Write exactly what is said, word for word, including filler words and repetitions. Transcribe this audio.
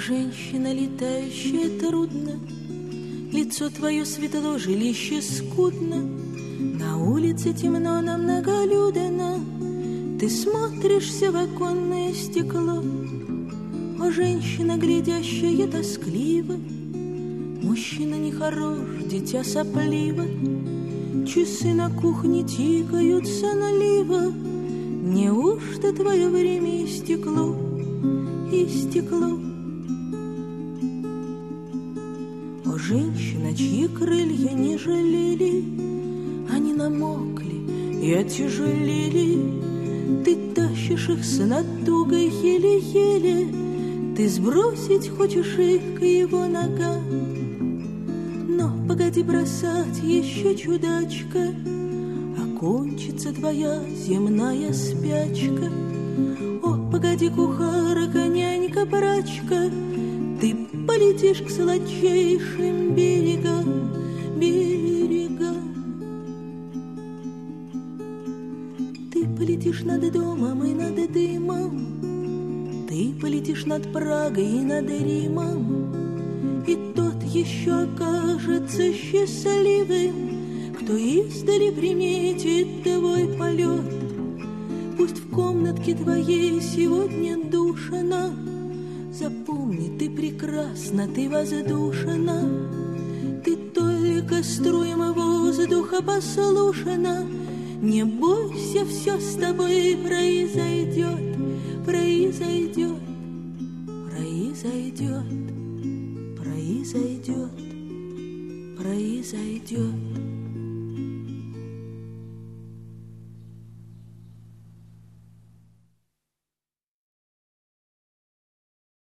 женщина, летающая трудно, лицо твое светло, жилище скудно, на улице темно, на многолюдно, ты смотришься в оконное стекло. О, женщина, глядящая тоскливо, мужчина нехорош, дитя сопливо, часы на кухне тикают сонливо. Неужто твое время истекло, истекло? О, женщина, чьи крылья не жалели, они намокли и отяжелели, ты тащишь их с натугой еле-еле, ты сбросить хочешь их к его ногам. Но погоди бросать еще, чудачка, окончится твоя земная спячка. О, погоди, кухарка, нянька, брачка, ты полетишь к сладчайшим берегам, берегам. Ты полетишь над домом и над дымом, ты полетишь над Прагой и над Римом, и тот еще окажется счастливым, кто издали приметит твой полет. Пусть в комнатке твоей сегодня душно, запомни, ты прекрасна, ты воздушна, ты только струям воздуха послушна. Не бойся, все с тобой произойдет, произойдет, произойдет, произойдет, произойдет.